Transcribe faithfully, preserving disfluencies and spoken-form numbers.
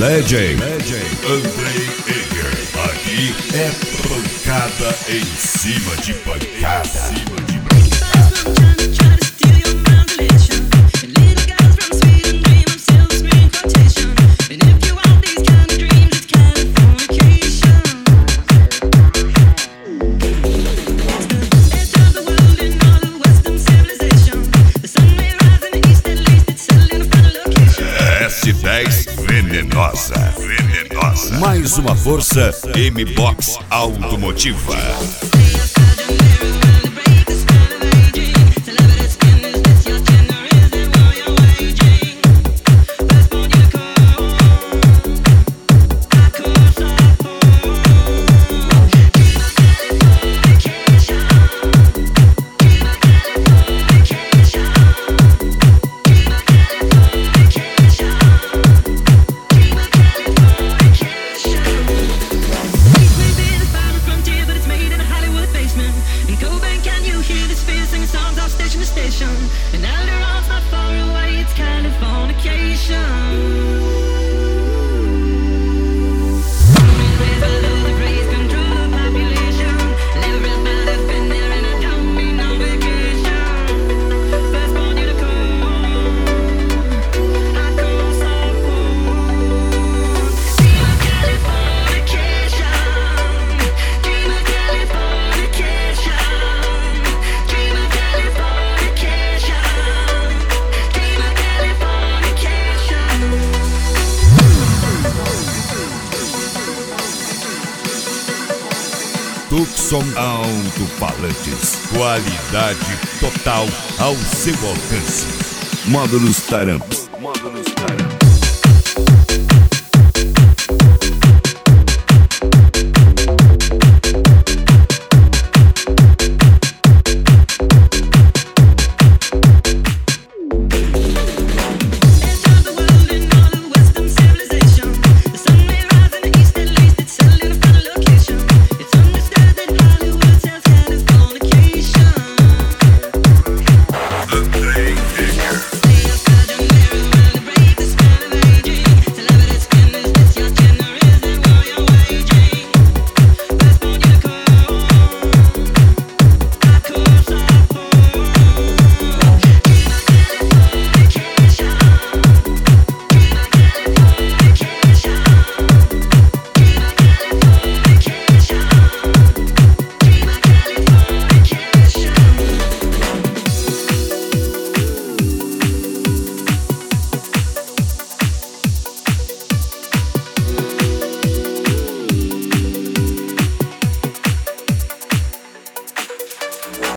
D J Andrei Eger. Aqui é pancada em cima de pancada. S dez Venenosa, Venenosa. Mais uma força M-Box Automotiva. And Alderon's not far away, it's Californication. Raised below the praise, control the population. Everybody's been there and I don't mean no vacation. First born unicorn, I call softball. Dream of Californication. Dream of Californication. Dream of Californication. Tucson Alto-Falantes. Qualidade total ao seu alcance. Módulos Taramps. Módulos Taramps.